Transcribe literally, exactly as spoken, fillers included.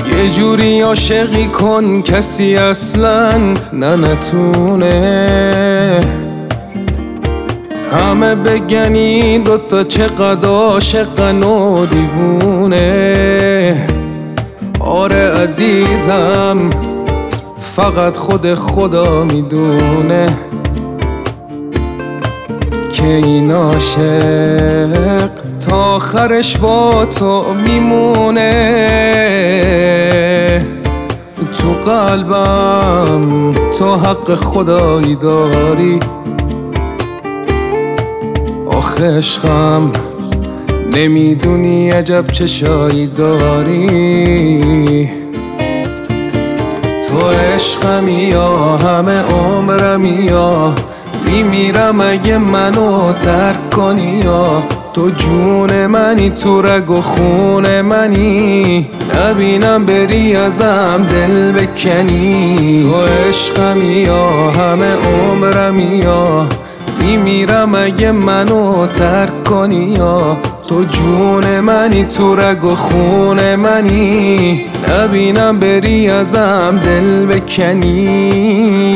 یه جوری عاشقی کن کسی اصلا نه نتونه، همه بگنی دوتا چقدر عاشقن و دیوونه. آره عزیزم فقط خود خدا میدونه که این عاشق تا آخرش با تو میمونه. تو قلبم تو حق خدایی داری، آخه عشقم نمیدونی عجب چشایی داری. تو عشقمی یا همه عمرمی یا میمیرم اگه منو ترک کنی، یا تو جون منی تو رگ و خون منی، نبینم بری ازم دل بکنی. تو عشقمی یا همه عمرمی یا میمیرم اگه منو ترک کنی، یا تو جون منی تو رگ و خون منی، نبینم بری ازم دل بکنی.